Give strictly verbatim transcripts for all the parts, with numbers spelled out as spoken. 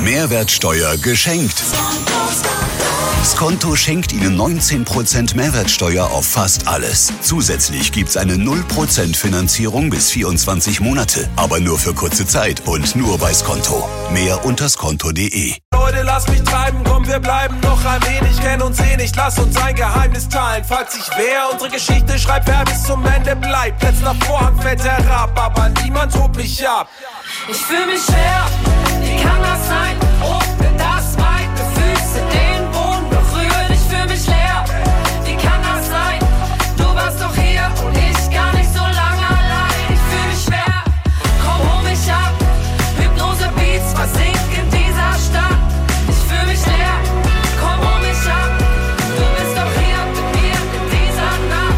Mehrwertsteuer geschenkt. Skonto schenkt Ihnen neunzehn Prozent Mehrwertsteuer auf fast alles. Zusätzlich gibt's eine null Prozent Finanzierung bis vierundzwanzig Monate. Aber nur für kurze Zeit und nur bei Skonto. Mehr unter skonto punkt de. Leute, lass mich treiben, komm, wir bleiben noch ein wenig, kennen uns eh nicht, lass uns ein Geheimnis teilen. Fragt sich wer, unsere Geschichte schreibt, wer bis zum Ende bleibt. Letzter Vorhang fällt herab, aber niemand holt mich ab. Ich fühl mich schwer, wie kann das sein? Oh, wenn das meine Füße den Boden berühren. Ich fühl mich leer, wie kann das sein? Du warst doch hier und ich gar nicht so lange allein. Ich fühl mich schwer, komm, hol mich ab. Hypnose Beats, versink in dieser Stadt. Ich fühl mich leer, komm, hol mich ab. Du bist doch hier mit mir in dieser Nacht.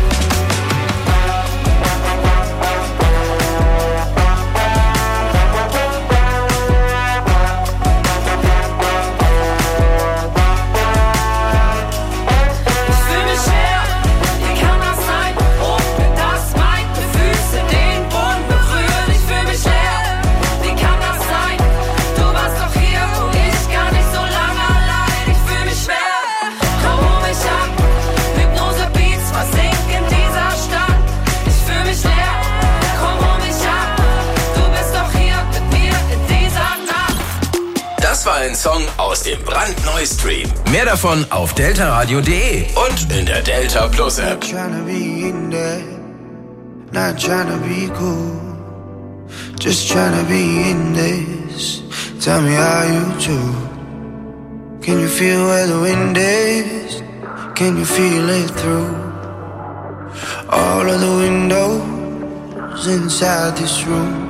Das war ein Song aus dem brandneuen Stream. Mehr davon auf deltaradio punkt de und in der Delta Plus App. Tryna be in there, not tryna be cool, just tryna be in this. Tell me how you do. Can you feel where the wind is? Can you feel it through all of the windows inside this room?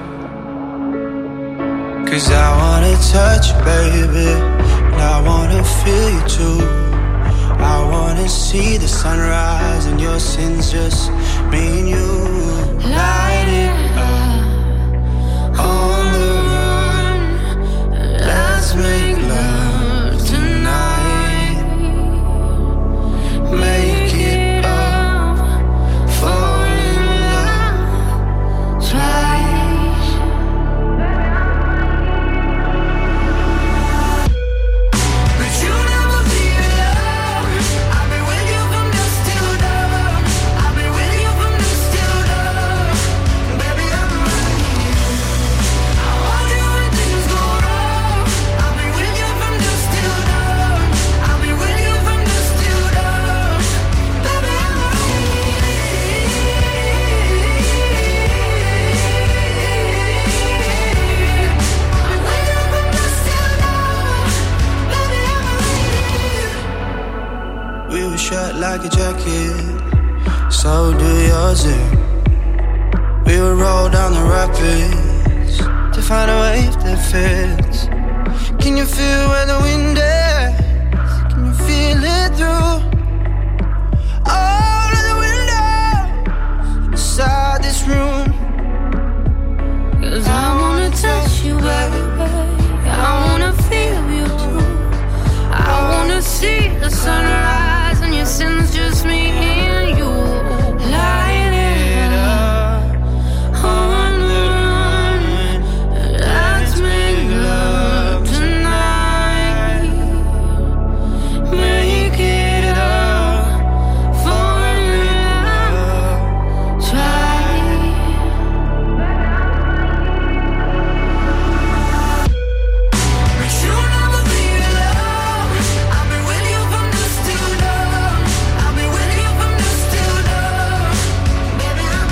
Cause I wanna touch you, baby, and I wanna feel you too. I wanna see the sunrise and your sins, just me and you. Light it up on the run. Let's make love tonight. Make it up, fall in love twice. Like a jacket, so do yours. We would roll down the rapids to find a wave that fits. Can you feel where the wind is? Can you feel it through all of the windows inside this room? Cause I wanna touch you, baby, I wanna feel you too. I wanna see the sunrise and your sins, just me and you. Light it up on the run. Let's make love tonight. Make it up, fall in love, try. But you never be alone. I've been with you from dusk till dawn. I've been with you from dusk till dawn. Baby, I'm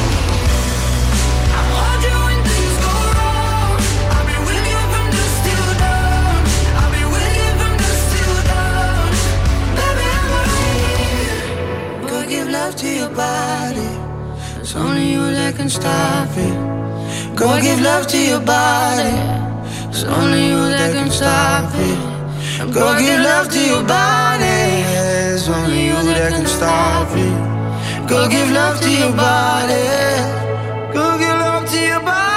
I want you when things go wrong. I've been with you from dusk till dawn. I've been with you from dusk till dawn. Baby, I'm right. Go give love to your body. It's only you that can stop it. Go give love to your body. It's only you that can stop it. Go give love to your body. It's only you that can stop it. Go give love to your body. Go give love to your body.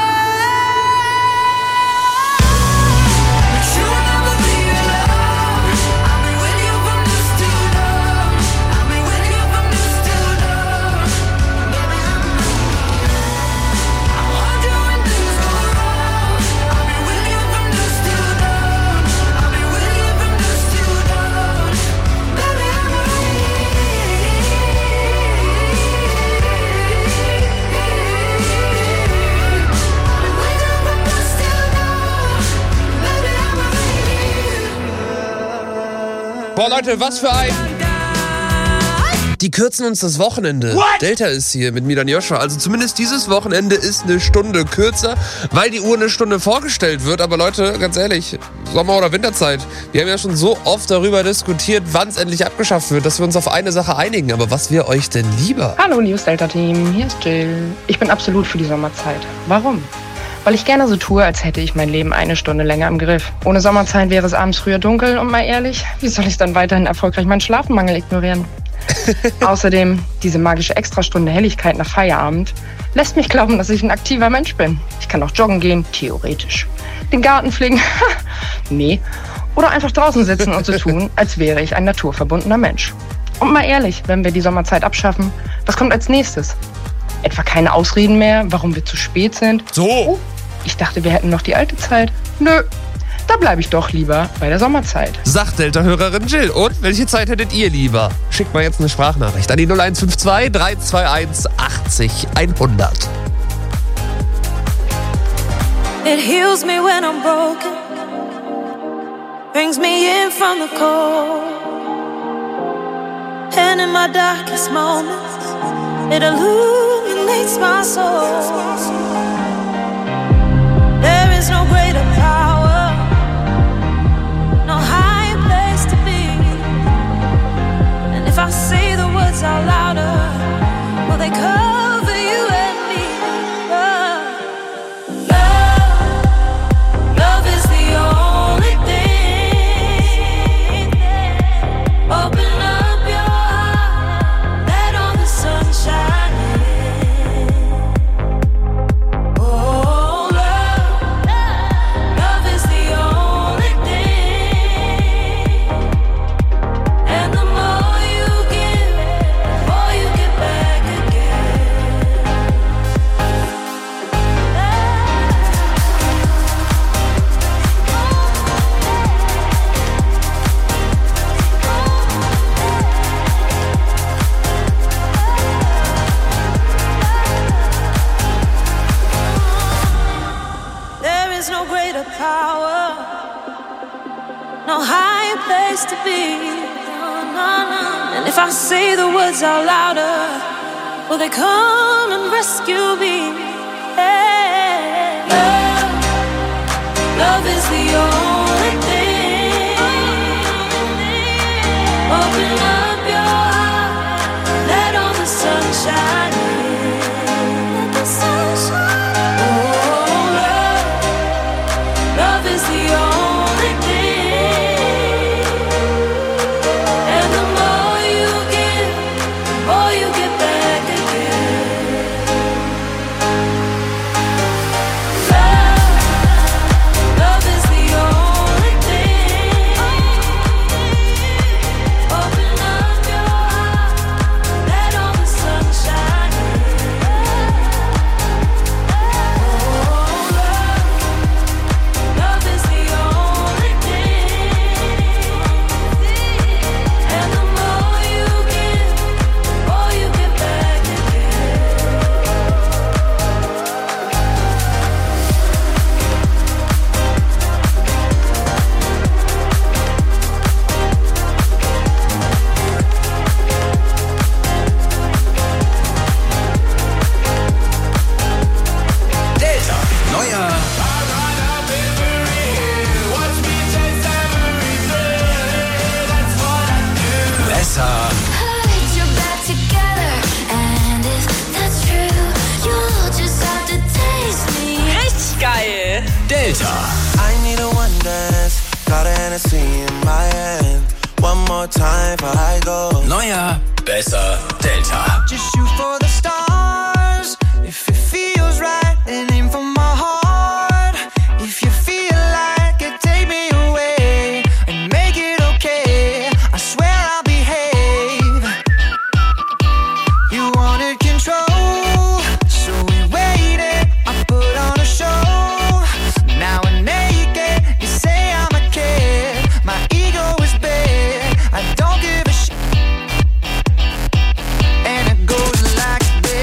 But you'll never be alone. I've been with you from dusk till dawn. I've been with you from dusk till dawn. Baby, I'm I want you when things go wrong. I've been with you from dusk till dawn. Boah, Leute, was für ein... Die kürzen uns das Wochenende. What? Delta ist hier mit Milan Joshua. Also zumindest dieses Wochenende ist eine Stunde kürzer, weil die Uhr eine Stunde vorgestellt wird. Aber Leute, ganz ehrlich, Sommer- oder Winterzeit. Wir haben ja schon so oft darüber diskutiert, wann es endlich abgeschafft wird, dass wir uns auf eine Sache einigen. Aber was wäre euch denn lieber? Hallo, liebes Delta-Team. Hier ist Jill. Ich bin absolut für die Sommerzeit. Warum? Weil ich gerne so tue, als hätte ich mein Leben eine Stunde länger im Griff. Ohne Sommerzeit wäre es abends früher dunkel und mal ehrlich, wie soll ich dann weiterhin erfolgreich meinen Schlafmangel ignorieren? Außerdem, diese magische Extrastunde Helligkeit nach Feierabend lässt mich glauben, dass ich ein aktiver Mensch bin. Ich kann auch joggen gehen, theoretisch. Den Garten pflegen, nee. Oder einfach draußen sitzen und so tun, als wäre ich ein naturverbundener Mensch. Und mal ehrlich, wenn wir die Sommerzeit abschaffen, was kommt als nächstes? Etwa keine Ausreden mehr, warum wir zu spät sind? So! Oh, ich dachte, wir hätten noch die alte Zeit. Nö. Da bleibe ich doch lieber bei der Sommerzeit. Sagt Delta-Hörerin Jill. Und welche Zeit hättet ihr lieber? Schickt mal jetzt eine Sprachnachricht an die null eins fünf zwei, drei zwei eins, achtzig, hundert. It heals me when I'm broken, brings me in from the cold, and in my darkest moments, it illuminates my soul. There is no greater power, no higher place to be. And if I say the words out louder, will they cover you and me? Love, love, love is the only thing. Open up your heart, let all the sun shine in. Oh, love, love is the only thing. And the more you give, the more you get back again. There is no greater power, no higher place to be. And if I say the words out louder, will they come and rescue me? Hey. Love, love is the only thing. Open up your heart, let all the sun shine in. Let the sun shine. Oh, love, love is the only thing. And the more you give, the more you get back again. Love, love is the only thing. Open up your heart, let all the sun shine in. Oh, love, love is the only thing. And the more you give, the more you get back again. Delta. Neuer besser. Put your back together, and if that's true, you'll just have to taste me. Richtig geil. Delta. I need a one dance, got a Hennessy in my hand. One more time before I go. Neuer, besser. Delta. Just shoot for the stars, if it feels right, and aim for my heart. If you feel like it, take me away, and make it okay. I swear I'll behave. You wanted control, so we waited. I put on a show. Now I'm naked, you say I'm a kid. My ego is big, I don't give a shit. And it goes like this.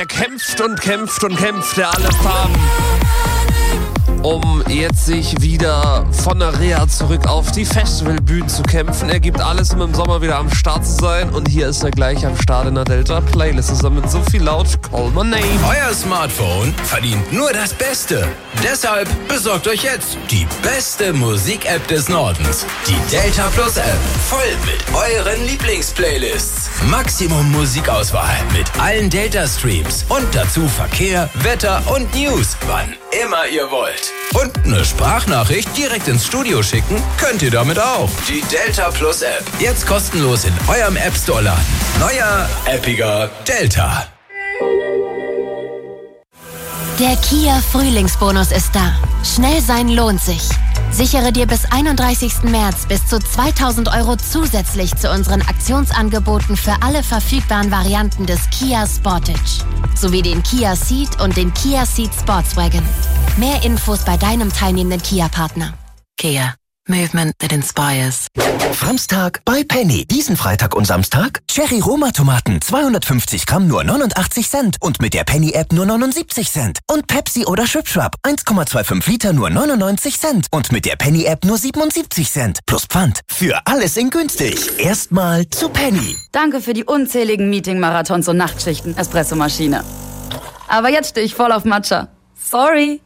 Der kämpft und kämpft und kämpft, der alle Farben, um jetzt sich wieder von der Reha zurück auf die Festivalbühnen zu kämpfen. Er gibt alles, um im Sommer wieder am Start zu sein. Und hier ist er gleich am Start in der Delta-Playlist zusammen mit Sophie Laut, Call My Name. Euer Smartphone verdient nur das Beste. Deshalb besorgt euch jetzt die beste Musik-App des Nordens. Die Delta Plus App. Voll mit euren Lieblingsplaylists. Maximum Musikauswahl mit allen Delta-Streams. Und dazu Verkehr, Wetter und News. Wann immer ihr wollt. Und eine Sprachnachricht direkt ins Studio schicken könnt ihr damit auch. Die Delta Plus App. Jetzt kostenlos in eurem App Store laden. Neuer, appiger Delta. Der Kia Frühlingsbonus ist da. Schnell sein lohnt sich. Sichere dir bis einunddreißigsten März bis zu zweitausend Euro zusätzlich zu unseren Aktionsangeboten für alle verfügbaren Varianten des Kia Sportage. Sowie den Kia Ceed und den Kia Ceed Sportswagen. Mehr Infos bei deinem teilnehmenden Kia-Partner. Kia. Movement that inspires. Samstag bei Penny. Diesen Freitag und Samstag Cherry-Roma-Tomaten zweihundertfünfzig Gramm nur neunundachtzig Cent und mit der Penny-App nur neunundsiebzig Cent. Und Pepsi oder Schwipschwap eins Komma fünfundzwanzig Liter nur neunundneunzig Cent und mit der Penny-App nur siebenundsiebzig Cent. Plus Pfand. Für alles in günstig. Erstmal zu Penny. Danke für die unzähligen Meeting-Marathons und Nachtschichten, Espressomaschine. Aber jetzt stehe ich voll auf Matcha. Sorry.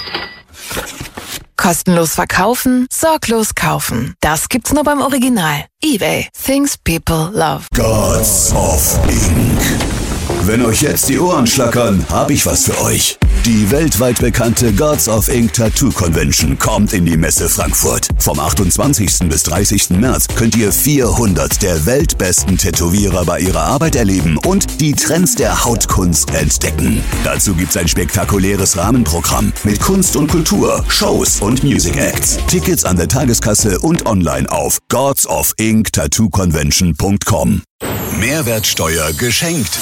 Kostenlos verkaufen, sorglos kaufen. Das gibt's nur beim Original. eBay. Things people love. Gods of Ink. Wenn euch jetzt die Ohren schlackern, habe ich was für euch. Die weltweit bekannte Gods of Ink Tattoo Convention kommt in die Messe Frankfurt. Vom achtundzwanzigsten bis dreißigsten März könnt ihr vierhundert der weltbesten Tätowierer bei ihrer Arbeit erleben und die Trends der Hautkunst entdecken. Dazu gibt's ein spektakuläres Rahmenprogramm mit Kunst und Kultur, Shows und Music Acts. Tickets an der Tageskasse und online auf gods of ink tattoo convention punkt com. Mehrwertsteuer geschenkt.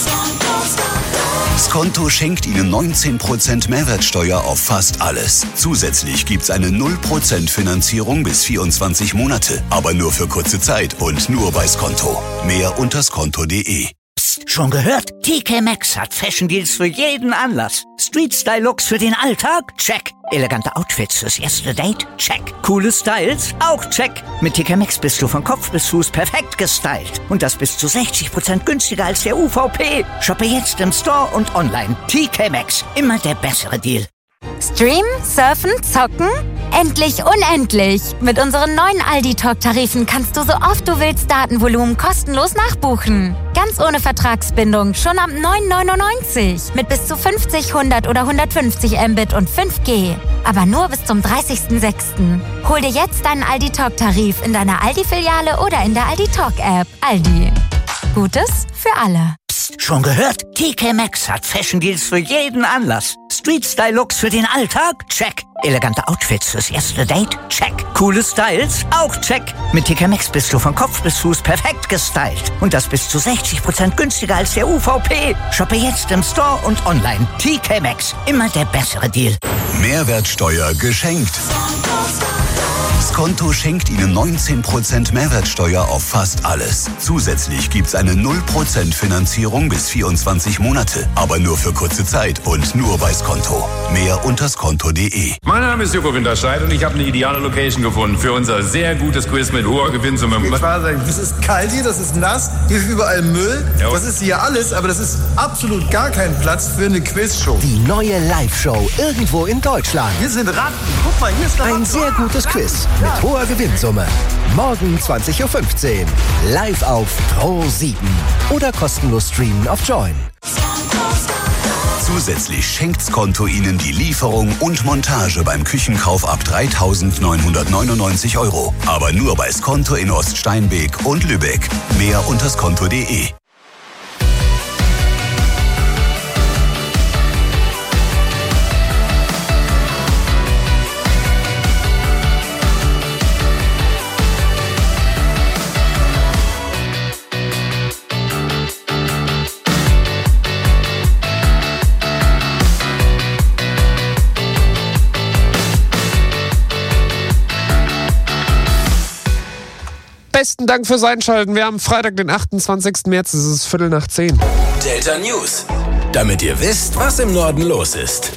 Skonto schenkt Ihnen neunzehn Prozent Mehrwertsteuer auf fast alles. Zusätzlich gibt's eine null Prozent Finanzierung bis vierundzwanzig Monate. Aber nur für kurze Zeit und nur bei Skonto. Mehr unter skonto punkt de. Psst, schon gehört? T K Maxx hat Fashion Deals für jeden Anlass. Street-Style-Looks für den Alltag? Check. Elegante Outfits fürs erste Date? Check. Coole Styles? Auch check. Mit T K Maxx bist du von Kopf bis Fuß perfekt gestylt. Und das bis zu sechzig Prozent günstiger als der U V P. Shoppe jetzt im Store und online. T K Maxx. Immer der bessere Deal. Streamen, surfen, zocken? Endlich unendlich! Mit unseren neuen Aldi-Talk-Tarifen kannst du so oft du willst Datenvolumen kostenlos nachbuchen. Ganz ohne Vertragsbindung, schon ab neun neunundneunzig. Mit bis zu fünfzig, hundert oder hundertfünfzig Mbit und fünf G. Aber nur bis zum dreißigsten sechsten Hol dir jetzt deinen Aldi-Talk-Tarif in deiner Aldi-Filiale oder in der Aldi-Talk-App. Aldi. Gutes für alle. Psst, schon gehört? T K Maxx hat Fashion Deals für jeden Anlass. Street-Style-Looks für den Alltag? Check. Elegante Outfits fürs erste Date? Check. Coole Styles? Auch check. Mit T K Maxx bist du von Kopf bis Fuß perfekt gestylt. Und das bis zu sechzig Prozent günstiger als der U V P. Shoppe jetzt im Store und online. T K Maxx. Immer der bessere Deal. Mehrwertsteuer geschenkt. Skonto schenkt Ihnen neunzehn Prozent Mehrwertsteuer auf fast alles. Zusätzlich gibt's eine null Prozent Finanzierung bis vierundzwanzig Monate. Aber nur für kurze Zeit und nur bei Skonto. Mehr unter skonto punkt de. Mein Name ist Joko Winterscheid und ich habe eine ideale Location gefunden für unser sehr gutes Quiz mit hoher Gewinnsumme. Ich war sagen, das ist kalt hier, das ist nass, hier ist überall Müll. Jo. Das ist hier alles, aber das ist absolut gar kein Platz für eine Quizshow. Die neue Live-Show irgendwo in Deutschland. Hier sind Ratten. Guck mal, hier ist Ein sehr gutes Quiz mit hoher Gewinnsumme. Morgen zwanzig Uhr fünfzehn. Live auf Pro sieben. Oder kostenlos streamen auf Join. Zusätzlich schenkt Skonto Ihnen die Lieferung und Montage beim Küchenkauf ab dreitausendneunhundertneunundneunzig Euro. Aber nur bei Skonto in Oststeinbeek und Lübeck. Mehr unter skonto punkt de. Besten Dank fürs Einschalten. Wir haben Freitag, den achtundzwanzigsten März. Es ist Viertel nach zehn. Delta News. damit ihr wisst, was im Norden los ist.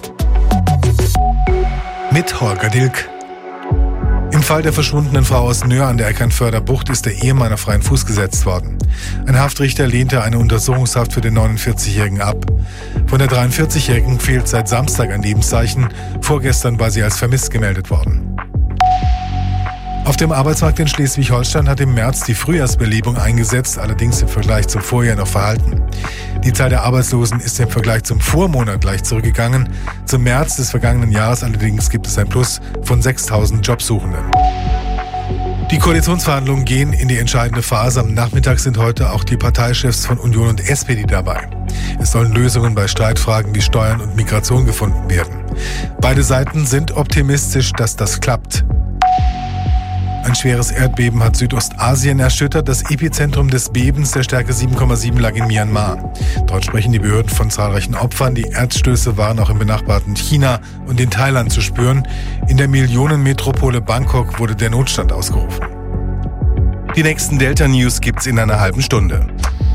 Mit Holger Dilk. Im Fall der verschwundenen Frau aus Nöhr an der Eckernförder Bucht ist der Ehemann auf freien Fuß gesetzt worden. Ein Haftrichter lehnte eine Untersuchungshaft für den neunundvierzigjährigen ab. Von der dreiundvierzigjährigen fehlt seit Samstag ein Lebenszeichen. Vorgestern war sie als vermisst gemeldet worden. Auf dem Arbeitsmarkt in Schleswig-Holstein hat im März die Frühjahrsbelebung eingesetzt, allerdings im Vergleich zum Vorjahr noch verhalten. Die Zahl der Arbeitslosen ist im Vergleich zum Vormonat leicht zurückgegangen. Zum März des vergangenen Jahres allerdings gibt es ein Plus von sechstausend Jobsuchenden. Die Koalitionsverhandlungen gehen in die entscheidende Phase. Am Nachmittag sind heute auch die Parteichefs von Union und S P D dabei. Es sollen Lösungen bei Streitfragen wie Steuern und Migration gefunden werden. Beide Seiten sind optimistisch, dass das klappt. Ein schweres Erdbeben hat Südostasien erschüttert. Das Epizentrum des Bebens der Stärke sieben Komma sieben lag in Myanmar. Dort sprechen die Behörden von zahlreichen Opfern. Die Erdstöße waren auch im benachbarten China und in Thailand zu spüren. In der Millionenmetropole Bangkok wurde der Notstand ausgerufen. Die nächsten Delta-News gibt's in einer halben Stunde.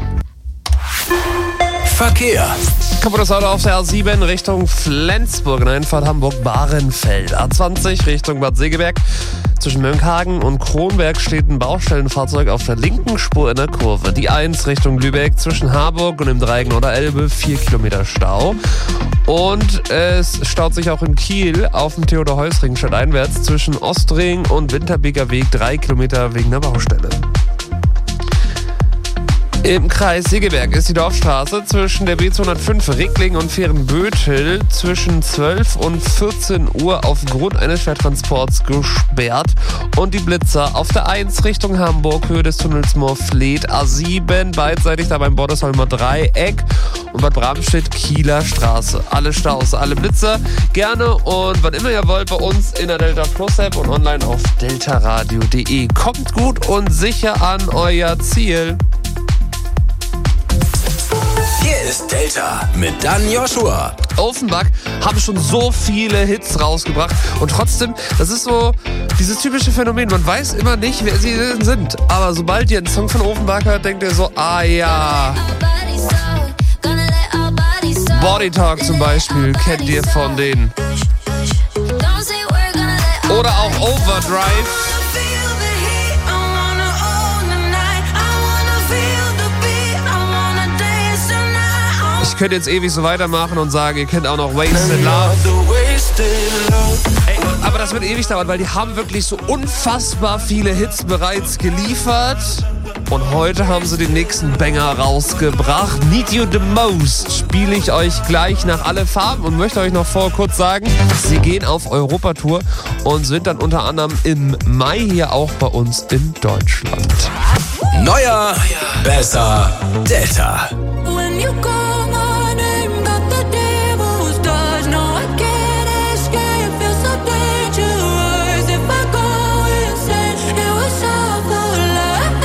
Verkehr. Kaputtes Auto auf der A sieben Richtung Flensburg, in Einfahrt Hamburg-Bahrenfeld. A zwanzig Richtung Bad Segeberg. Zwischen Mönckehagen und Kronberg steht ein Baustellenfahrzeug auf der linken Spur in der Kurve. Die eins Richtung Lübeck zwischen Harburg und dem Dreiecken oder Elbe, vier Kilometer Stau. Und es staut sich auch in Kiel auf dem Theodor-Heuss-Ring stadteinwärts zwischen Ostring und Winterbeker Weg, drei Kilometer wegen der Baustelle. Im Kreis Segeberg ist die Dorfstraße zwischen der B zweihundertfünf Rickling und Fehrenbötel zwischen zwölf und vierzehn Uhr aufgrund eines Schwertransports gesperrt. Und die Blitzer auf der eins Richtung Hamburg, Höhe des Tunnels Moorfleet, A sieben, beidseitig da beim Bordesholmer Dreieck und Bad Bramstedt Kieler Straße. Alle Staus, alle Blitzer gerne und wann immer ihr wollt bei uns in der Delta Plus App und online auf deltaradio punkt de. Kommt gut und sicher an euer Ziel. Hier ist Delta mit Dan Joshua. Offenbach haben schon so viele Hits rausgebracht und trotzdem, das ist so dieses typische Phänomen, man weiß immer nicht, wer sie sind, aber sobald ihr einen Song von Offenbach hört, denkt ihr so, ah ja. Body Talk zum Beispiel, kennt ihr von denen. Oder auch Overdrive. Ich könnte jetzt ewig so weitermachen und sagen, ihr kennt auch noch Wasted Love. Ey, aber das wird ewig dauern, weil die haben wirklich so unfassbar viele Hits bereits geliefert. Und heute haben sie den nächsten Banger rausgebracht. Need You The Most spiele ich euch gleich nach alle Farben und möchte euch noch vor kurz sagen, sie gehen auf Europatour und sind dann unter anderem im Mai hier auch bei uns in Deutschland. Neuer, besser, Delta. When you call my name, got the devil's touch. No, I can't escape, feel so dangerous. If I go insane, it was all for love,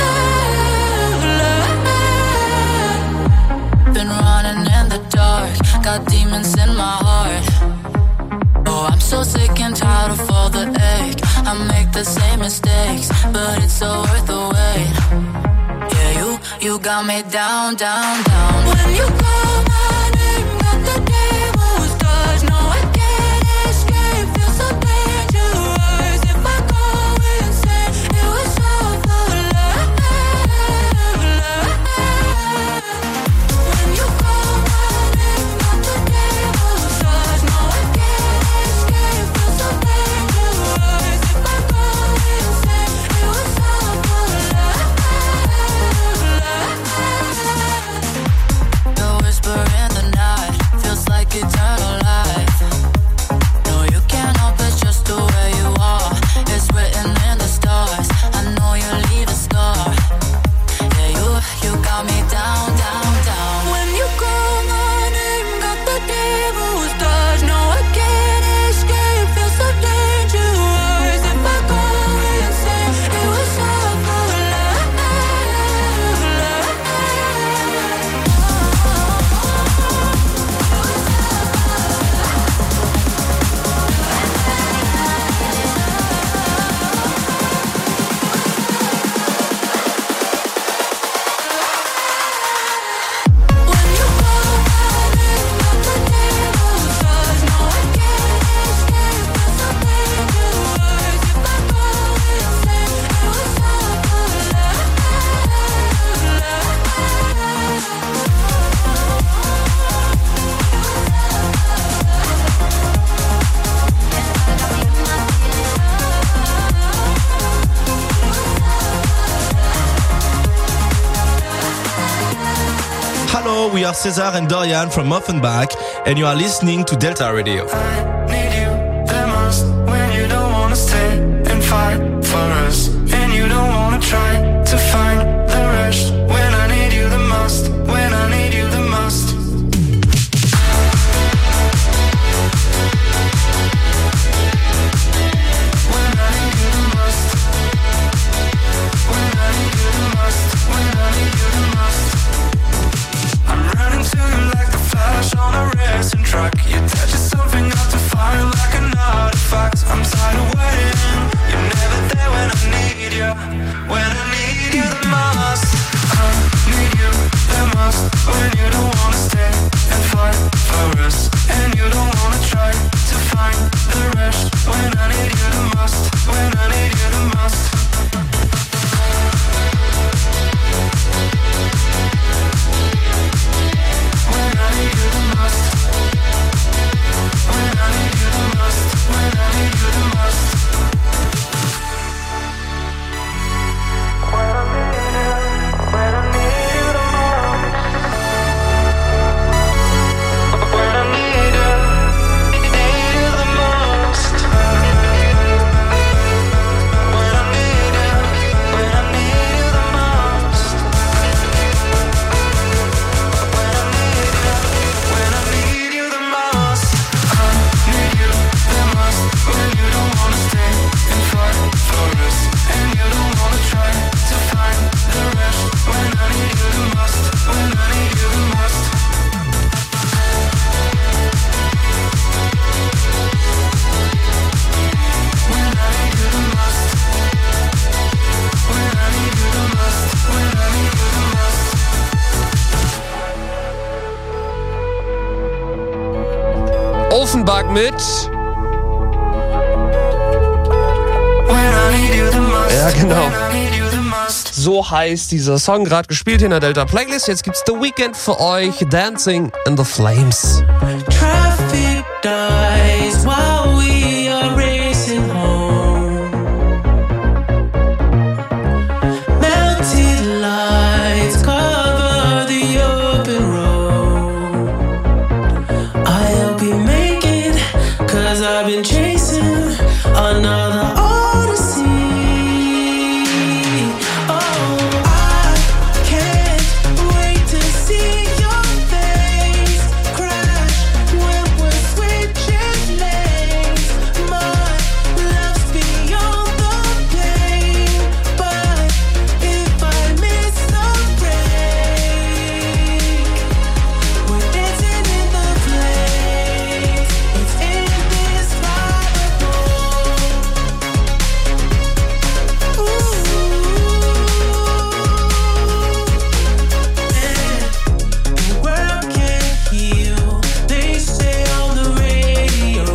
love. Been running in the dark, got demons in my heart. Oh, I'm so sick and tired of all the ache. I make the same mistakes, but it's so worth the wait. You got me down, down, down. When you call my name, got the devil's touch. No, I can't escape, feel so dangerous. If I go insane, it was all for love, love. When you call my name, got the devil's touch. No, I can't escape, feel so dangerous. If I go insane, it was all for love. The whisper in Hello, we are Cesar and Dorian from Offenbach, and you are listening to Delta Radio. I need you the most when you don't wanna stay and fight for us, and you don't wanna try to find the rush when I need you the most, when I need you the most. When I need you the most, when I need you the most, when I need you the most. I'm running to you like the flash on a racing track. You touch something up to fire like an artifact. I'm tired of waiting. You're never there when I need you, when I need you the most. I need you the most when you don't wanna stay and fight for us, and you don't wanna try to find the rush when I need you the most, when I need you the most. When I need you the most, when I need you the most, when I need you the most. When I need you, when I need you the most. When I need you, need you the most. When I need you, when I need you the most. When I need you, when I need you the most. I need you the most when you don't wanna stay and fight for us, and you don't wanna try to find the rush when I need you the most, when I need you the most. When I need you the most, when I need you the most, when I need you the most. Offenbach mit. Ja, genau. So heißt dieser Song, gerade gespielt in der Delta Playlist. Jetzt gibt's The Weeknd für euch, Dancing in the Flames. Traffic dies while we are racing home. Melted lights cover the open road. I'll be making, cause I've been chasing another odyssey. Oh, I can't wait to see your face crash when we're switching lanes. My love's beyond the pain, but if I miss the break, we're dancing in the flames. It's indescribable. The world can't heal, they say on the radio.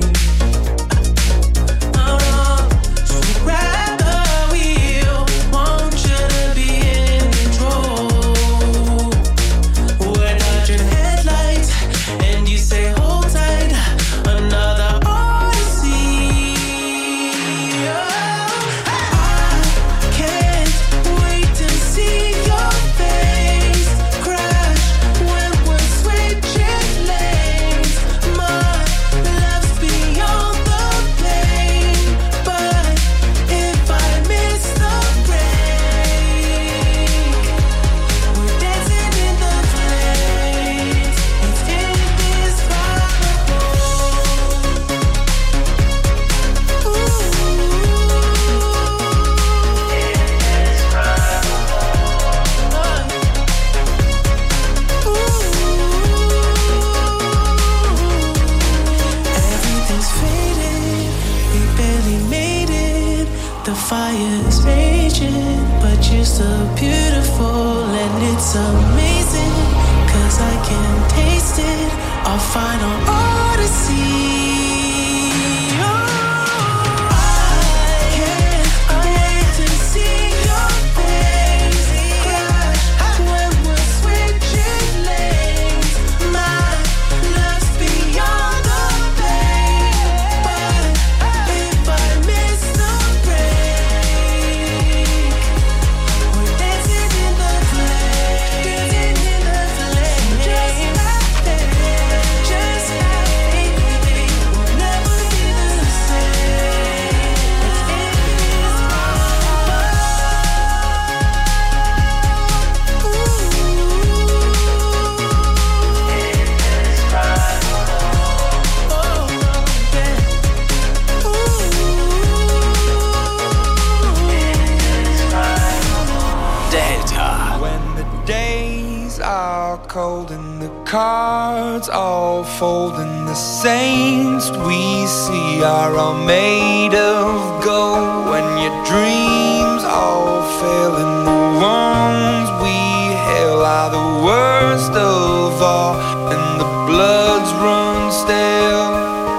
Oh, so grab the wheel, want you to be in control. We're dodging headlights, and you say hold tight, another odyssey. Oh, I can't wait to see your face crash when we're switching lanes. My love's beyond the pain, but if I miss the break, we're dancing in the flames. It's indescribable. Everything's faded, we barely made it. The fire's raging, but you're so beautiful and it's amazing. Cause I can taste it, our final odyssey. Oh, I can't wait to see your face crash when we're switching lanes. My love's beyond the pain, but if I miss the break, we're dancing in the flames, dancing in the flames. cold and the cards all fold, and the saints we see are all made of gold. When your dreams all fail and the ones we hail are the worst of all, and the bloods run stale.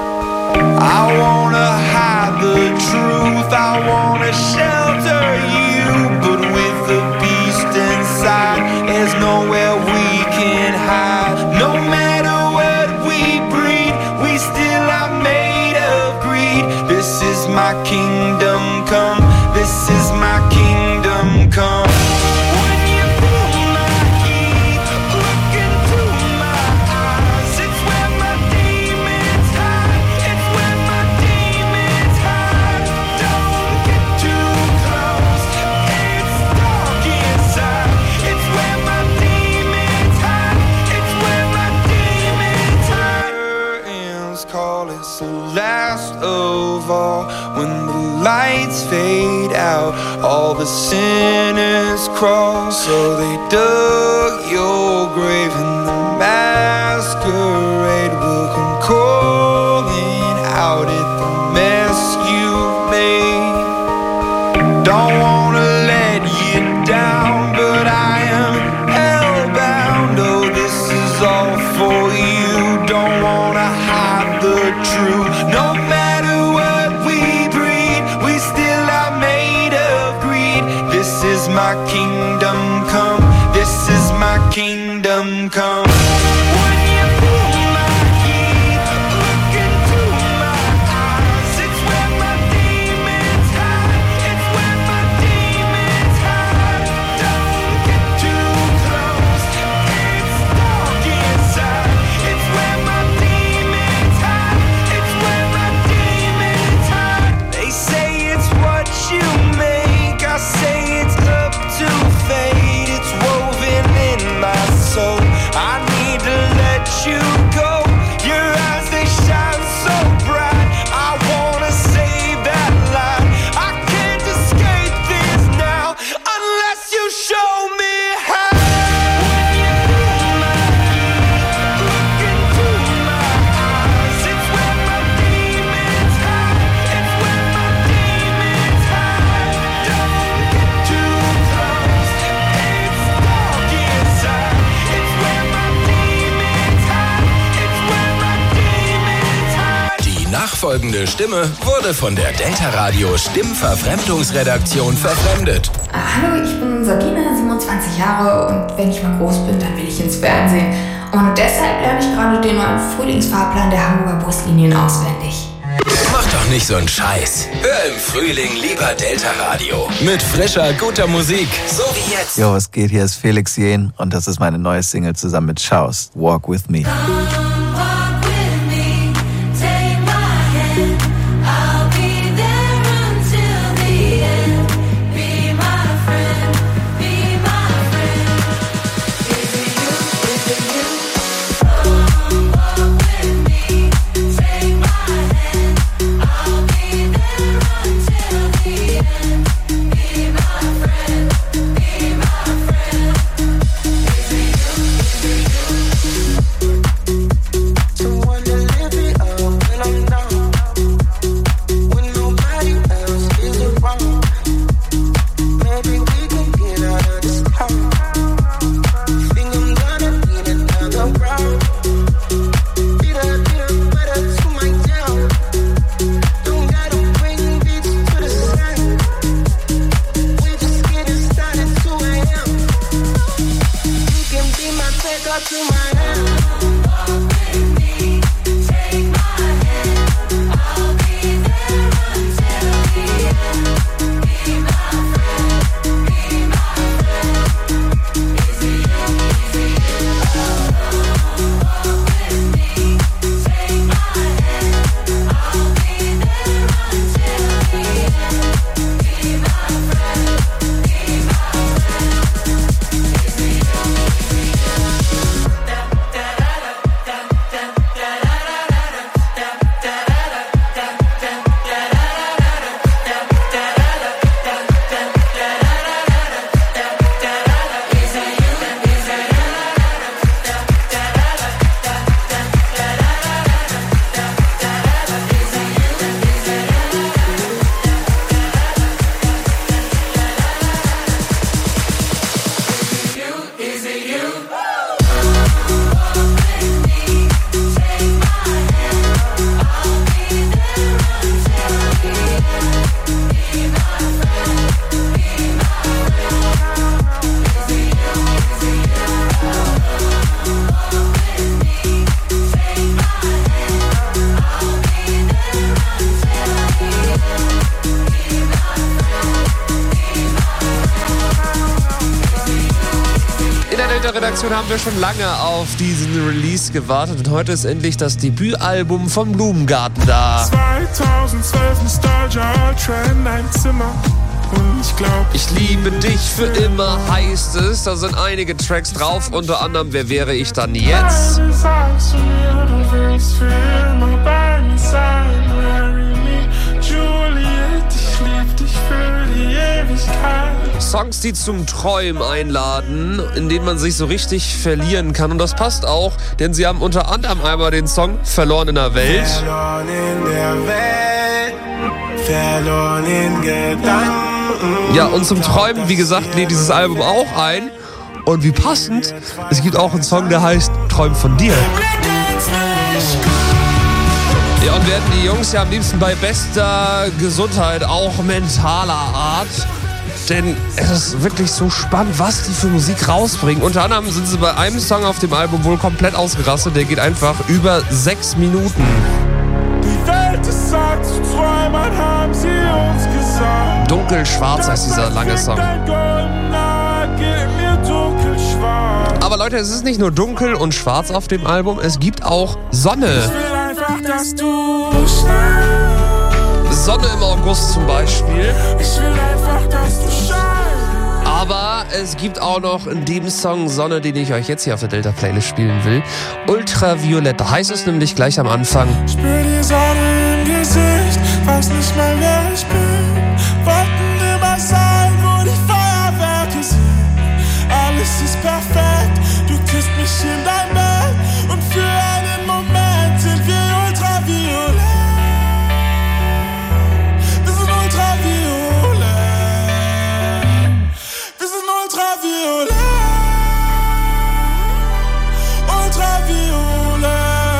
I wanna hide the truth, I wanna shelter you, but with the beast inside, there's nowhere we can hide. No matter what we breed, we still are made of greed. This is my kingdom come, this is my kingdom come. When you feel my heat, look into my eyes. It's where my demons hide, it's where my demons hide. Don't get too close, it's dark inside. It's where my demons hide, it's where my demons hide. Curtains call, it's the last of all. When the lights fade out, all the sinners crawl. So they dug your grave, and the masquerade will come calling out at the mess you've made. Don't wanna let you down, but I am hellbound. Oh, this is all for you. Don't wanna hide the truth. No matter what we breed, we still are made of greed. This is my kingdom come, this is my kingdom come. When you feel my heat, look into my eyes. It's where my demons hide, it's where my demons hide. Don't get too close, it's dark inside. It's where my demons hide, it's where my demons hide. They say it's what you make, I say it's up to fate. It's woven in my soul, I need to let you go. Your eyes, they shine so bright, I wanna save that light. I can't escape this now, unless you show me how. When you feel my heat, look into my eyes. It's where my demons hide, it's where my demons hide. Don't get too close, it's dark inside. It's where my demons hide, it's where my demons hide. Die nachfolgende Stimme wurde von der Delta Radio Stimmverfremdungsredaktion verfremdet. Hallo, ich bin Sabine, siebenundzwanzig Jahre, und wenn ich mal groß bin, dann will ich ins Fernsehen. Und deshalb lerne ich gerade den neuen Frühlingsfahrplan der Hamburger Buslinien auswendig. Mach doch nicht so einen Scheiß. Hör im Frühling lieber Delta Radio. Mit frischer, guter Musik. So wie jetzt. Jo, was geht? Hier ist Felix Jähn und das ist meine neue Single zusammen mit Schaus, Walk With Me. der Redaktion haben wir schon lange auf diesen Release gewartet und heute ist endlich das Debütalbum vom Blumengarten da. zweitausendzwölf Nostalgia Trend, ein Zimmer. Und ich glaub, Ich liebe dich für immer heißt es. Da sind einige Tracks drauf, unter anderem Wer wäre ich dann jetzt? du sagst mir, du willst für immer bei mir sein. Marry me, Juliet, ich lieb dich für die Ewigkeit. Songs, die zum Träumen einladen, in denen man sich so richtig verlieren kann. Und das passt auch, denn sie haben unter anderem einmal den Song Verloren in der Welt. Verloren in der Welt, verloren in Gedanken. Ja, und zum Träumen, wie gesagt, lädt dieses Album auch ein. Und wie passend, es gibt auch einen Song, der heißt Träum von dir. Ja, und werden die Jungs ja am liebsten bei bester Gesundheit, auch mentaler Art. Denn es ist wirklich so spannend, was die für Musik rausbringen. Unter anderem sind sie bei einem Song auf dem Album wohl komplett ausgerastet. Der geht einfach über sechs Minuten. Die Welt ist satt, zu träumen haben sie uns gesagt. Dunkelschwarz heißt dieser lange Song. Dein goldener, gib mir dunkelschwarz. Aber Leute, es ist nicht nur dunkel und schwarz auf dem Album, es gibt auch Sonne. Ich will einfach, dass du scheinst. Sonne im August zum Beispiel. Ich will einfach, dass du scheinst. Aber es gibt auch noch in dem Song Sonne, den ich euch jetzt hier auf der Delta-Playlist spielen will, Ultraviolett. Da heißt es nämlich gleich am Anfang. Spür die Sonne im Gesicht, weiß nicht mal, wer ich bin. Wollten immer sein, wo die Feuerwerke sind. Alles ist perfekt, du küsst mich in dein Bett. Und für einen Moment sind wir ultraviolett. Wir sind ultraviolett. Wir sind ultraviolett. Ultraviolett.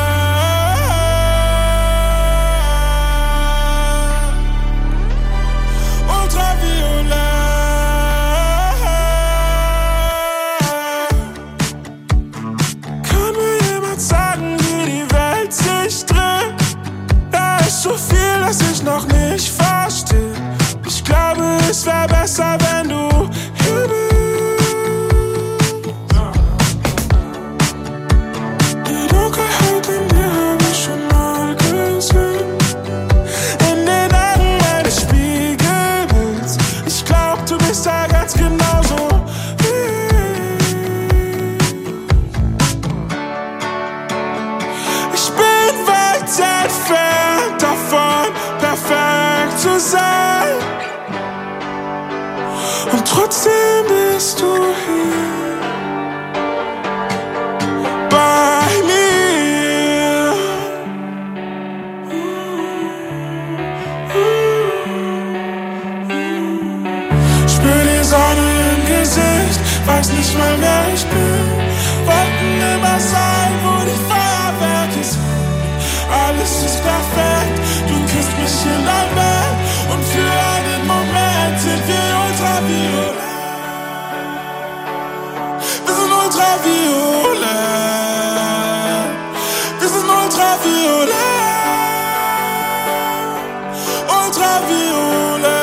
Kann mir jemand sagen, wie die Welt sich dreht? Da ist so viel, das ich noch nicht verstehe. Ich glaube, es wäre besser, wenn du hier bist. Die Dunkelheit in dir habe ich schon mal gesehen. In den Augen meines Spiegelbilds. Ich glaub, du bist da ganz genauso wie ich. Ich bin weit entfernt davon, perfekt zu sein. Und trotzdem bist du hier bei mir. Spür die Sonne im Gesicht, weiß nicht mal, wer ich bin. Wollten immer sein, wo die Feuerwerke sind. Alles ist perfekt, du küsst mich in dein Bett. Und für einen Moment sind wir ultraviolett. Wir sind ultraviolett. Wir sind ultraviolett. Ultraviolett.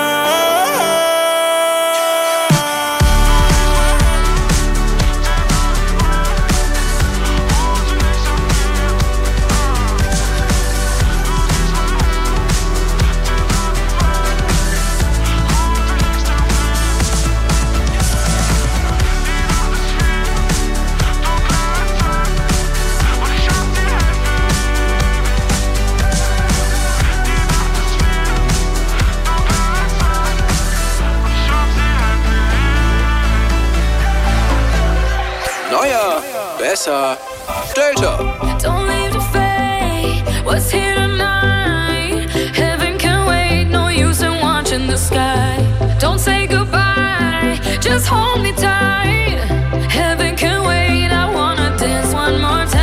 Neuer, besser, Delta. Don't leave the fate, what's here tonight? Heaven can wait, no use in watching the sky. Don't say goodbye, just hold me tight. Heaven can wait, I wanna dance one more time.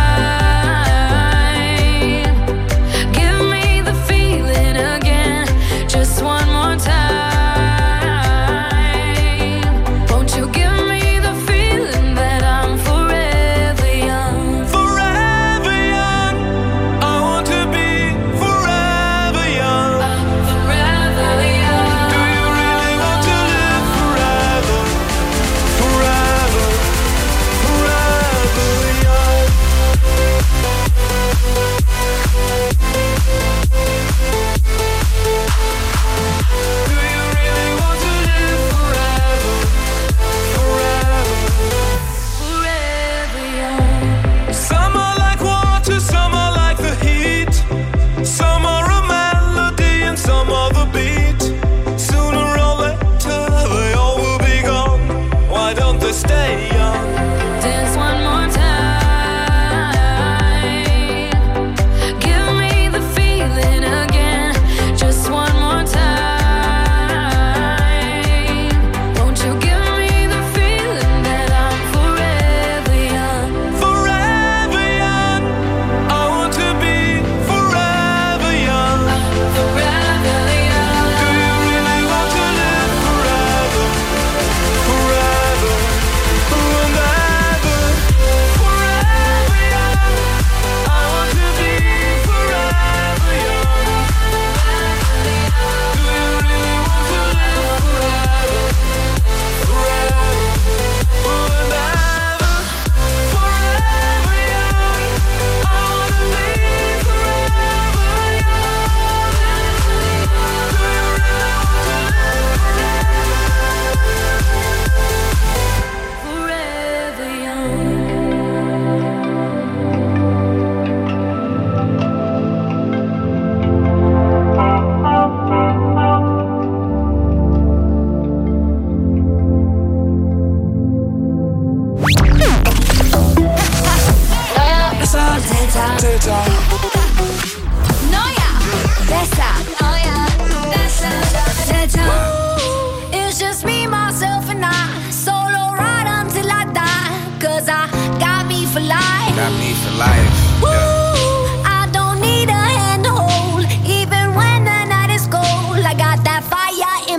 Give me the feeling again, just one more time. Won't you give me the feeling that I'm forever young? Forever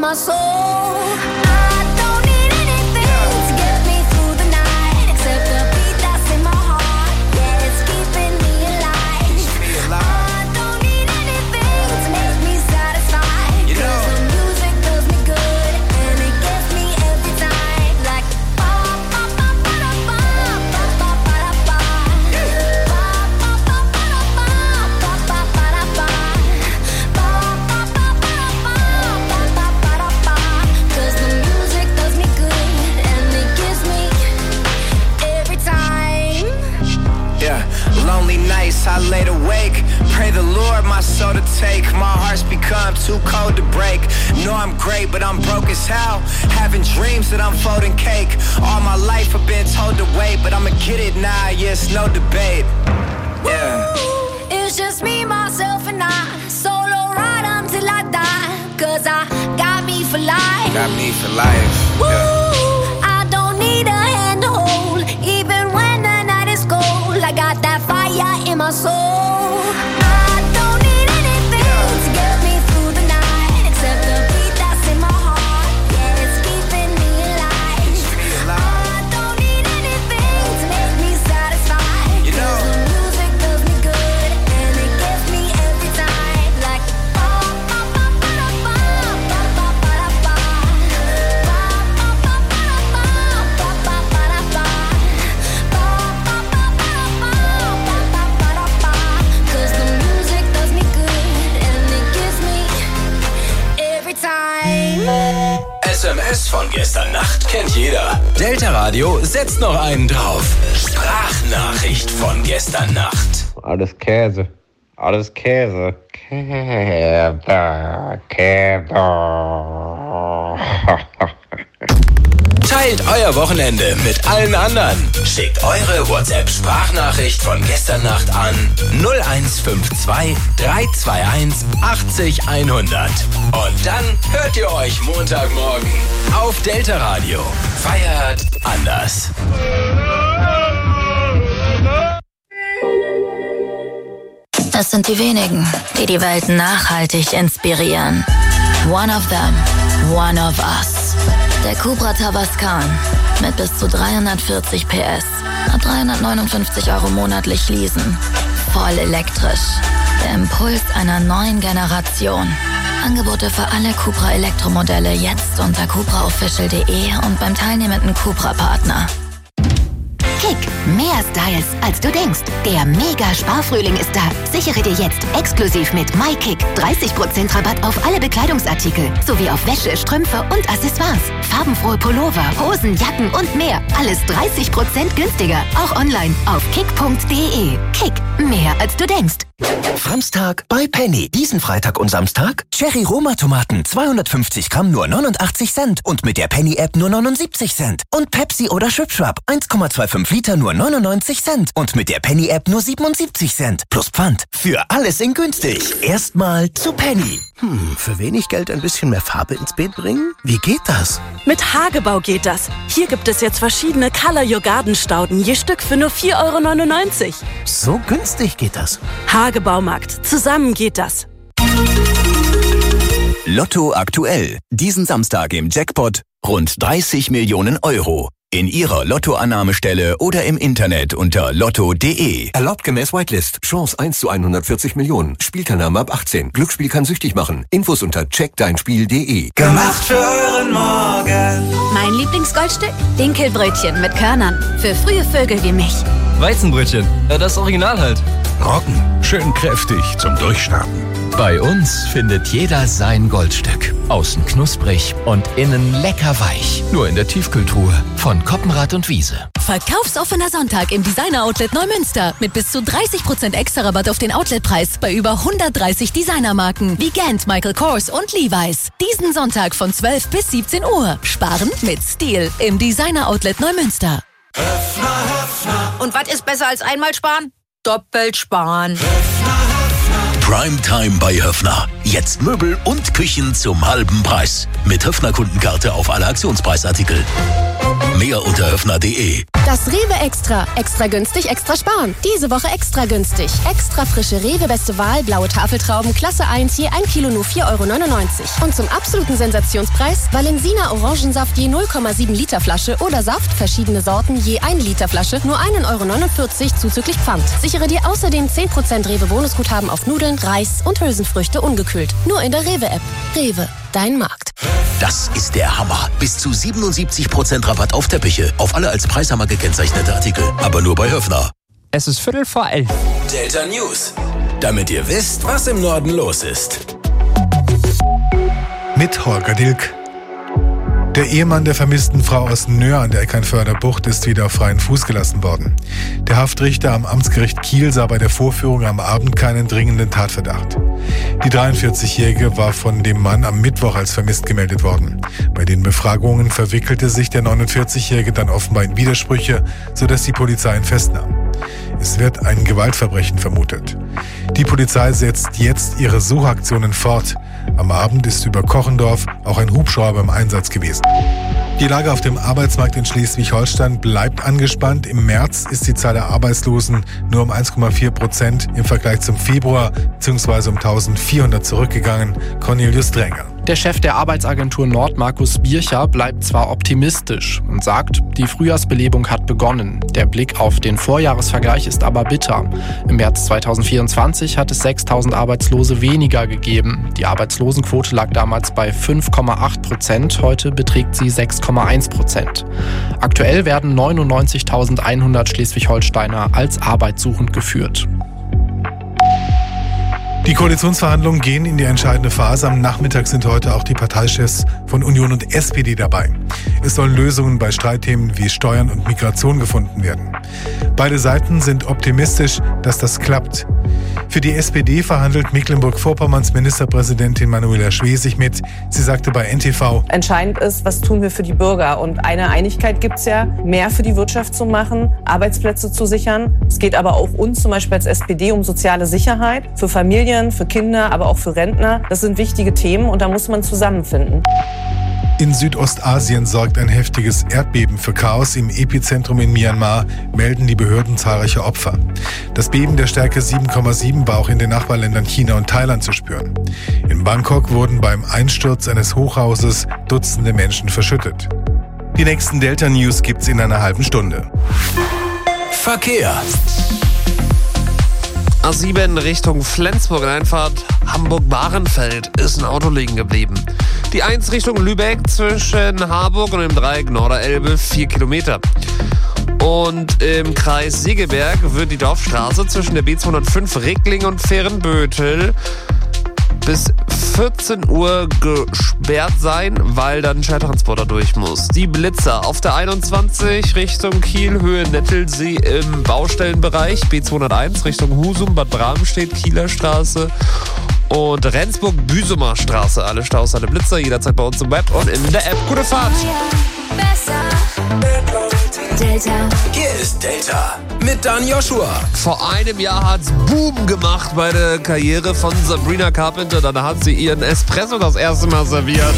my soul. I don't need anything to get me through the night except the beat that's in my heart. Yeah, it's keeping me alive. I don't need anything to make me satisfied. You know. 'Cause the music does me good and it gets me every time. Like ba ba ba ba da ba ba ba ba da ba. Ba ba ba ba da ba ba ba ba da ba. Ba ba ba ba da ba ba ba ba da ba. 'Cause the music does me good and it gives me every time. Yeah, lonely nights I laid awake. Pray the Lord my soul to take. My heart's become too cold to break. Know I'm great, but I'm broke as hell. Having dreams that I'm folding cake. All my life I've been told to wait, but I'ma get it now, yeah, it's no debate. Yeah. It's just me, myself, and I. Solo ride until I die. 'Cause I got me for life. Got me for life. Yeah. I don't need a hand to hold. Even when the night is cold, I got that fire in my soul. I don't need anything to get me through the night except the beat that's in my heart. Yeah, it's keeping me alive. I don't need anything to make me satisfied. You know. 'Cause the music does me good and it gets me every time. Like ba ba ba ba da ba ba ba ba da ba. Ba ba ba ba da ba ba ba ba da ba. Ba ba ba ba da ba ba ba ba da ba. 'Cause the music does me good and it gives me every time. S M S von gestern Nacht kennt jeder. Delta Radio setzt noch einen drauf. Sprachnachricht von gestern Nacht. Alles Käse. Alles Käse. Käse. Käse. Teilt euer Wochenende mit allen anderen. Schickt eure WhatsApp-Sprachnachricht von gestern Nacht an null eins fünf zwei drei zwei eins achtzig hundert. Und dann hört ihr euch Montagmorgen auf Delta Radio. Feiert anders. Es sind die wenigen, die die Welt nachhaltig inspirieren. One of them, one of us. Der Cupra Tavascan mit bis zu dreihundertvierzig P S. Ab dreihundertneunundfünfzig Euro monatlich leasen. Voll elektrisch. Der Impuls einer neuen Generation. Angebote für alle Cupra Elektromodelle jetzt unter cupra official punkt de und beim teilnehmenden Cupra-Partner. Kick, mehr Styles, als du denkst. Der Mega-Sparfrühling ist da. Sichere dir jetzt exklusiv mit MyKick dreißig Prozent Rabatt auf alle Bekleidungsartikel sowie auf Wäsche, Strümpfe und Accessoires. Farbenfrohe Pullover, Hosen, Jacken und mehr. Alles dreißig Prozent günstiger. Auch online auf kick punkt de. Kick, mehr als du denkst. Samstag bei Penny. Diesen Freitag und Samstag Cherry Roma Tomaten zweihundertfünfzig Gramm nur neunundachtzig Cent und mit der Penny App nur neunundsiebzig Cent. Und Pepsi oder Schwipschwap eins Komma fünfundzwanzig Liter nur neunundneunzig Cent und mit der Penny App nur siebenundsiebzig Cent. Plus Pfand. Für alles in günstig. Erstmal zu Penny. Hm, für wenig Geld ein bisschen mehr Farbe ins Beet bringen? Wie geht das? Mit Hagebau geht das. Hier gibt es jetzt verschiedene Color Your Garden Stauden, je Stück für nur vier Euro neunundneunzig. So günstig geht das. Hagebaumarkt. Zusammen geht das. Lotto aktuell. Diesen Samstag im Jackpot rund dreißig Millionen Euro. In Ihrer Lottoannahmestelle oder im Internet unter lotto punkt de. Erlaubt gemäß Whitelist. Chance eins zu hundertvierzig Millionen. Spielteilnahme ab achtzehn. Glücksspiel kann süchtig machen. Infos unter check dein spiel punkt de. Gemacht für euren Morgen. Mein Lieblingsgoldstück? Dinkelbrötchen mit Körnern. Für frühe Vögel wie mich. Weizenbrötchen. Ja, das Original halt. Roggen. Schön kräftig zum Durchstarten. Bei uns findet jeder sein Goldstück. Außen knusprig und innen lecker weich. Nur in der Tiefkühltruhe von Koppenrad und Wiese. Verkaufsoffener Sonntag im Designer-Outlet Neumünster. Mit bis zu dreißig Prozent extra Rabatt auf den Outletpreis bei über hundertdreißig Designermarken wie Gant, Michael Kors und Levi's. Diesen Sonntag von zwölf bis siebzehn Uhr. Sparen mit Stil im Designer-Outlet Neumünster. Höfner, Höfner. Und was ist besser als einmal sparen? Doppelt sparen. Primetime bei Höfner. Jetzt Möbel und Küchen zum halben Preis. Mit Höfner Kundenkarte auf alle Aktionspreisartikel. Mehr unter höfner punkt de. Das Rewe Extra. Extra günstig, extra sparen. Diese Woche extra günstig. Extra frische Rewe Beste Wahl, blaue Tafeltrauben, Klasse eins, je ein Kilo nur vier Euro neunundneunzig. Und zum absoluten Sensationspreis Valensina Orangensaft je null Komma sieben Liter Flasche oder Saft, verschiedene Sorten, je ein Liter Flasche, nur ein Euro neunundvierzig zuzüglich Pfand. Sichere dir außerdem zehn Prozent Rewe Bonusguthaben auf Nudeln, Reis und Hülsenfrüchte ungekühlt. Nur in der Rewe App. Rewe, dein Markt. Das ist der Hammer. Bis zu siebenundsiebzig Prozent Rabatt auf Teppiche. Auf alle als Preishammer gekennzeichnete Artikel. Aber nur bei Höfner. Es ist Viertel vor elf. Delta News. Damit ihr wisst, was im Norden los ist. Mit Holger Dilk. Der Ehemann der vermissten Frau aus Nöhr an der Eckernförder Bucht ist wieder auf freien Fuß gelassen worden. Der Haftrichter am Amtsgericht Kiel sah bei der Vorführung am Abend keinen dringenden Tatverdacht. Die dreiundvierzigjährige war von dem Mann am Mittwoch als vermisst gemeldet worden. Bei den Befragungen verwickelte sich der neunundvierzigjährige dann offenbar in Widersprüche, sodass die Polizei ihn festnahm. Es wird ein Gewaltverbrechen vermutet. Die Polizei setzt jetzt ihre Suchaktionen fort. Am Abend ist über Kochendorf auch ein Hubschrauber im Einsatz gewesen. Die Lage auf dem Arbeitsmarkt in Schleswig-Holstein bleibt angespannt. Im März ist die Zahl der Arbeitslosen nur um eins Komma vier Prozent im Vergleich zum Februar bzw. um eintausendvierhundert zurückgegangen. Cornelius Dränger. Der Chef der Arbeitsagentur Nord, Markus Bircher, bleibt zwar optimistisch und sagt, die Frühjahrsbelebung hat begonnen. Der Blick auf den Vorjahresvergleich ist aber bitter. Im März zweitausendvierundzwanzig hat es sechstausend Arbeitslose weniger gegeben. Die Arbeitslosenquote lag damals bei fünf Komma acht Prozent, heute beträgt sie sechs Komma eins Prozent. Aktuell werden neunundneunzigtausendeinhundert Schleswig-Holsteiner als arbeitssuchend geführt. Die Koalitionsverhandlungen gehen in die entscheidende Phase. Am Nachmittag sind heute auch die Parteichefs von Union und S P D dabei. Es sollen Lösungen bei Streitthemen wie Steuern und Migration gefunden werden. Beide Seiten sind optimistisch, dass das klappt. Für die S P D verhandelt Mecklenburg-Vorpommerns Ministerpräsidentin Manuela Schwesig mit. Sie sagte bei N T V: Entscheidend ist, was tun wir für die Bürger? Und eine Einigkeit gibt es ja, mehr für die Wirtschaft zu machen, Arbeitsplätze zu sichern. Es geht aber auch uns zum Beispiel als S P D um soziale Sicherheit für Familien, für Kinder, aber auch für Rentner. Das sind wichtige Themen und da muss man zusammenfinden. In Südostasien sorgt ein heftiges Erdbeben für Chaos. Im Epizentrum in Myanmar melden die Behörden zahlreiche Opfer. Das Beben der Stärke sieben Komma sieben war auch in den Nachbarländern China und Thailand zu spüren. In Bangkok wurden beim Einsturz eines Hochhauses Dutzende Menschen verschüttet. Die nächsten Delta News gibt's in einer halben Stunde. Verkehr. A sieben Richtung Flensburg in Einfahrt Hamburg-Bahrenfeld ist ein Auto liegen geblieben. Die eins Richtung Lübeck zwischen Harburg und dem Dreieck Norderelbe vier Kilometer. Und im Kreis Segeberg wird die Dorfstraße zwischen der B zweihundertfünf Rickling und Fehrenbötel bis vierzehn Uhr gesperrt sein, weil dann ein Schalltransporter durch muss. Die Blitzer auf der einundzwanzig Richtung Kiel, Höhe Nettelsee im Baustellenbereich, B zweihunderteins Richtung Husum, Bad Bramstedt, Kieler Straße und Rendsburg-Büsumer Straße. Alle Staus, alle Blitzer, jederzeit bei uns im Web und in der App. Gute Fahrt! Delta. Hier ist Delta mit Dan Joshua. Vor einem Jahr hat's Boom gemacht bei der Karriere von Sabrina Carpenter. Dann hat sie ihren Espresso das erste Mal serviert.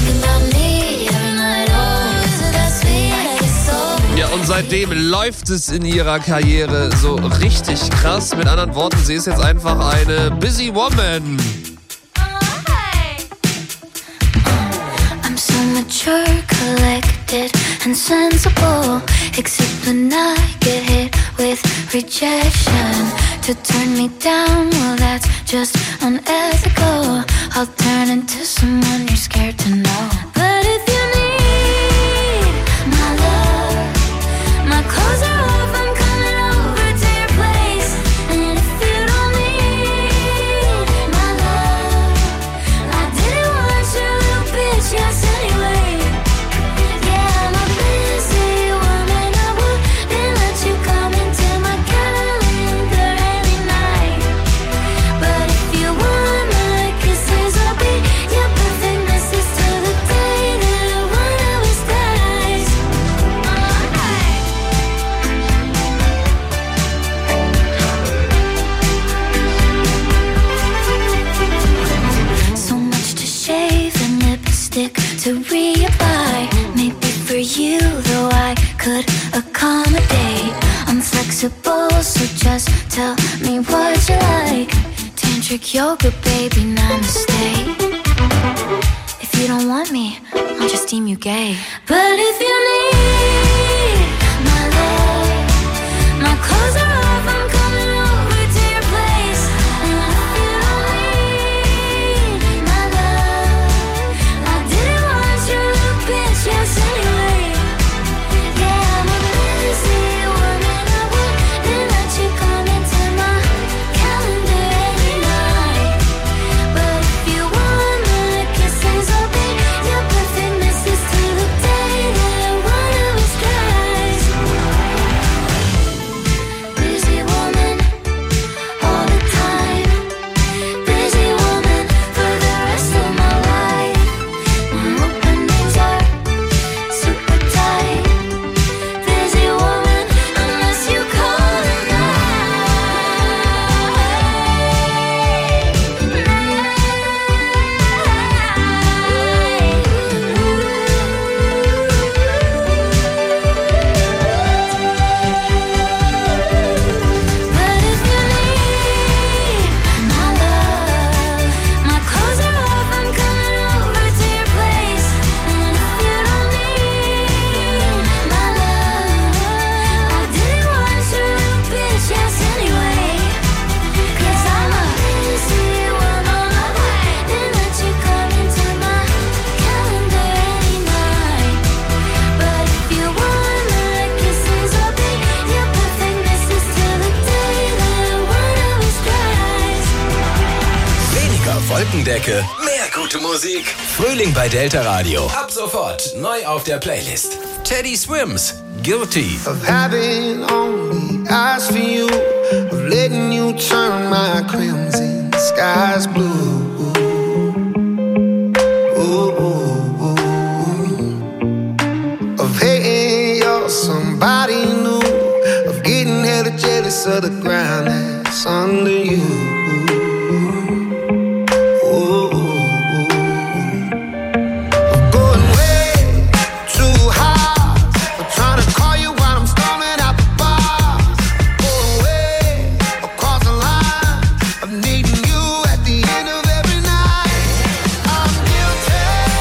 Ja, und seitdem läuft es in ihrer Karriere so richtig krass. Mit anderen Worten, sie ist jetzt einfach eine busy woman. I'm so mature, collected and sensible. Except when I get hit with rejection. To turn me down, well that's just unethical. I'll turn into someone you're scared to know. But if you need my love, my clothes are off, I'm coming over to your place. And if you don't need my love, I didn't want your little bitch, yes anyway. Yeah, I'm a busy woman, I wouldn't let you come into my calendar any night. But if you want my kisses, I'll be your perfect missus till the day that one of us dies. So much to shave and lipstick to reapply. Maybe for you, though could accommodate. I'm flexible, so just tell me what you like. Tantric yoga, baby, namaste. If you don't want me, I'll just deem you gay. But if you need my love, my clothes are off, I'm coming over to your place. And if you don't need my love, I didn't want you to bitch, yes anyway. Yeah, I'm a busy woman, I wouldn't let you come into my calendar any night. But if you want my kisses, I'll be your perfect missus till the day that one of us dies. Busy woman, all the time. Busy woman for the rest of my life. My openings are super tight. Busy woman, unless you call it But if you need my love, my clothes are off, I'm coming over to your place. And if you don't need my love, I didn't want you to bitch, yes anyway. Cause I'm a busy woman, I wouldn't let you come into my calendar any night. But if you want my kisses, I'll be your perfect missus till the day that one of us dies. Weniger Wolkendecke, mehr gute Musik. Frühling bei Delta Radio. Ab sofort neu auf der Playlist. Teddy Swims, Guilty. Of having only eyes for you, of letting you turn my crimson skies blue. Ooh, ooh, ooh. Of hating you're somebody new, of getting hella jealous of the ground that's under you. Ooh, ooh, ooh. Of going way too hard, of trying to call you while I'm storming out the bar. Going way across the line, of needing you at the end of every night. I'm guilty,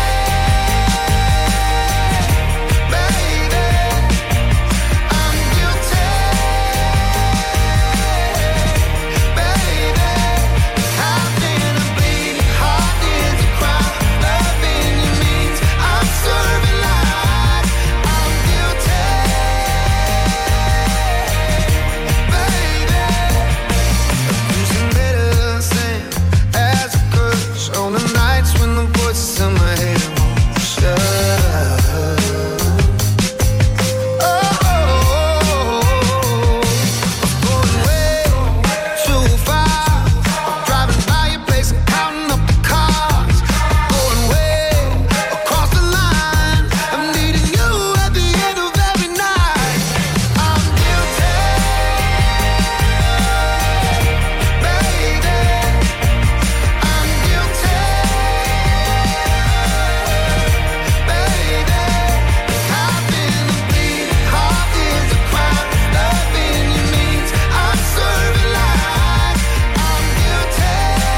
baby. I'm guilty, baby. I've been a bleeding heart is a crime. Loving you means I'm serving lies. I'm guilty, baby. Using medicine as a curse on the nights when the voices in my head won't shut up. Going way too far, driving by your place and counting up the cars. Going way across the line, I'm needing you at the end of every night. I'm guilty, baby. I'm guilty, baby. I've been a bleeding heart is a crime. Loving you means I'm serving lies. I'm guilty,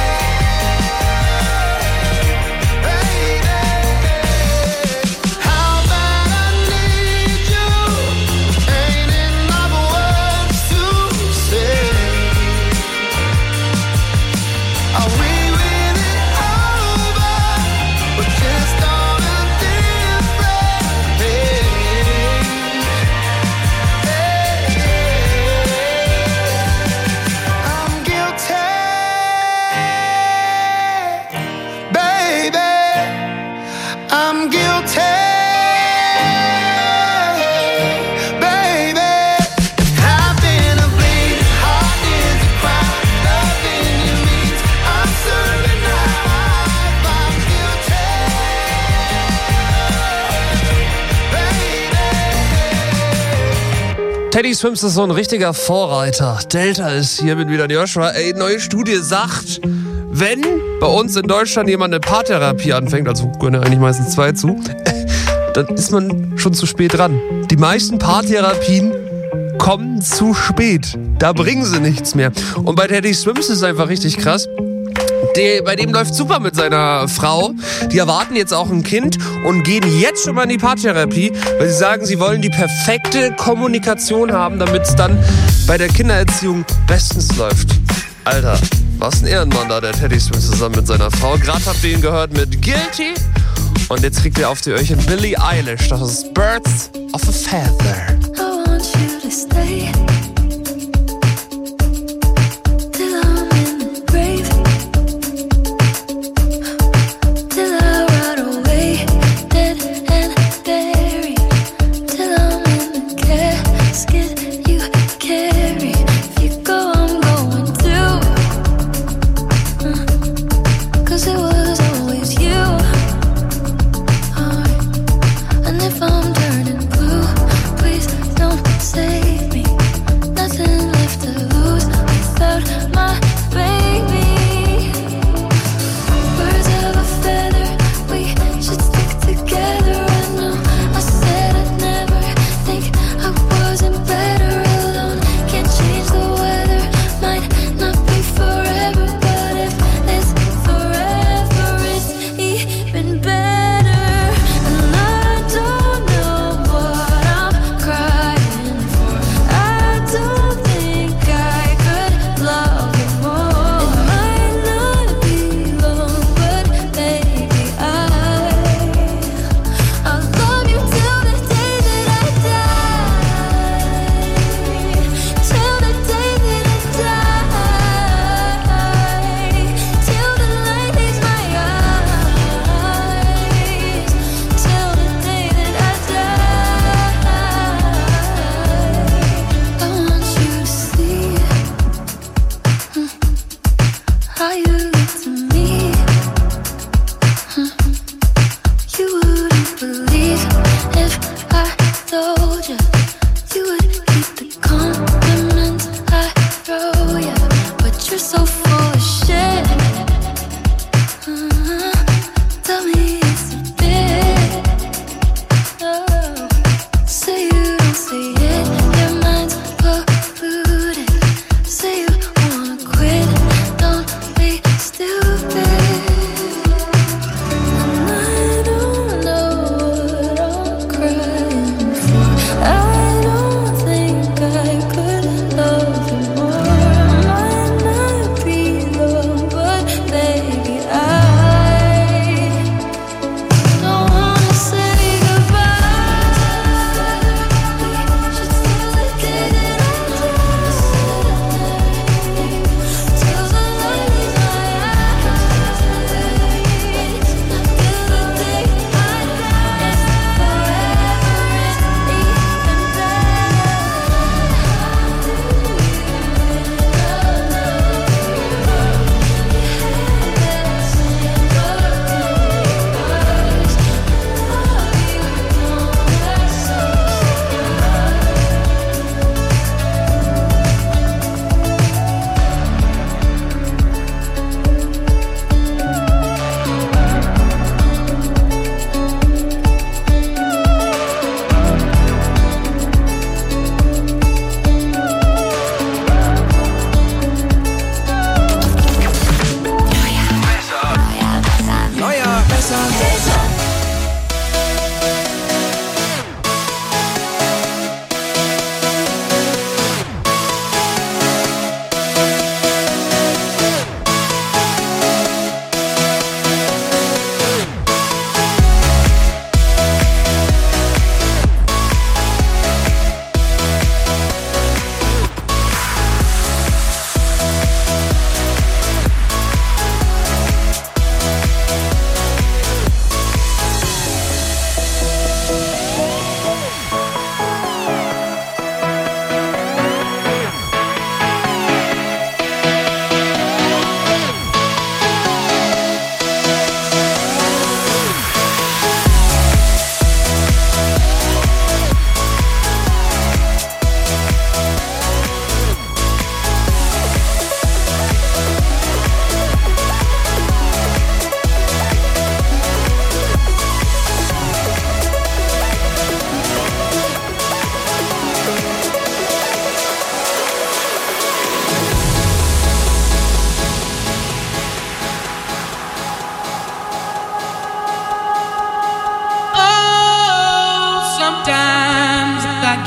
baby. How bad I need you, ain't enough words to say. Are we really over, or just on a different page? I'm guilty, baby. I'm guilty, baby. I've been a bleeding heart is a crime. Loving you means I'm serving life. I'm guilty, baby. Teddy Swims ist so ein richtiger Vorreiter. Delta ist hier mit wieder Joshua. Ey, neue Studie sagt, wenn bei uns in Deutschland jemand eine Paartherapie anfängt, also gehören ja eigentlich meistens zwei zu, dann ist man schon zu spät dran. Die meisten Paartherapien kommen zu spät. Da bringen sie nichts mehr. Und bei Teddy Swims ist es einfach richtig krass. Die, bei dem läuft super mit seiner Frau. Die erwarten jetzt auch ein Kind und gehen jetzt schon mal in die Paartherapie, weil sie sagen, sie wollen die perfekte Kommunikation haben, damit es dann bei der Kindererziehung bestens läuft. Alter, was ein Ehrenmann da, der Teddy Swims zusammen mit seiner Frau. Gerade habt ihr ihn gehört mit Guilty. Und jetzt kriegt ihr auf die Öhrchen Billie Eilish. Das ist Birds of a Feather. I want you to stay.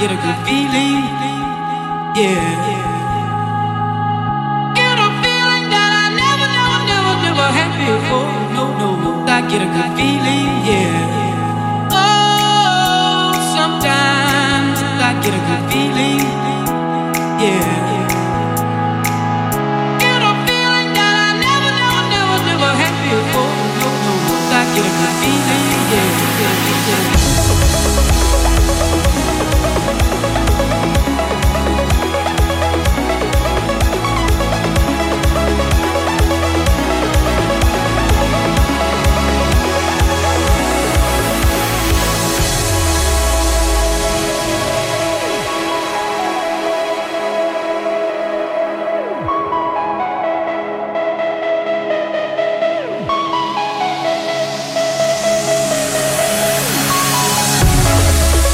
get a good feeling, yeah. Get a feeling that I never, never, never, never had before. No, no, I get a good feeling, yeah. Oh, sometimes I get a good feeling, yeah. Get a feeling that I never, never, never, never had before. No, no, I get a good feeling.